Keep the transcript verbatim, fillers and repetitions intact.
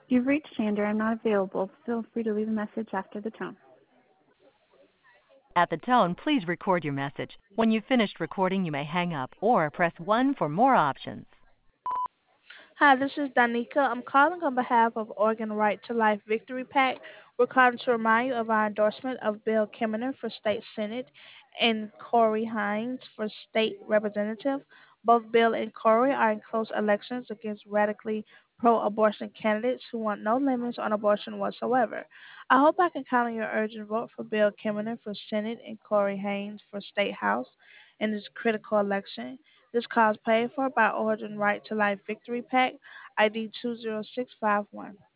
You've reached Sandra. I'm not available. Feel free to leave a message after the tone. At the tone, please record your message. When you've finished recording, you may hang up or press one for more options. Hi, this is Danica. I'm calling on behalf of Oregon Right to Life Victory PAC. We're calling to remind you of our endorsement of Bill Kimmener for State Senate and Corey Hines for State Representative. Both Bill and Corey are in close elections against radically pro-abortion candidates who want no limits on abortion whatsoever. I hope I can count on your urgent vote for Bill Kimmener for Senate and Corey Haynes for State House in this critical election. This cause paid for by Oregon Right to Life Victory PAC, I D two zero six five one.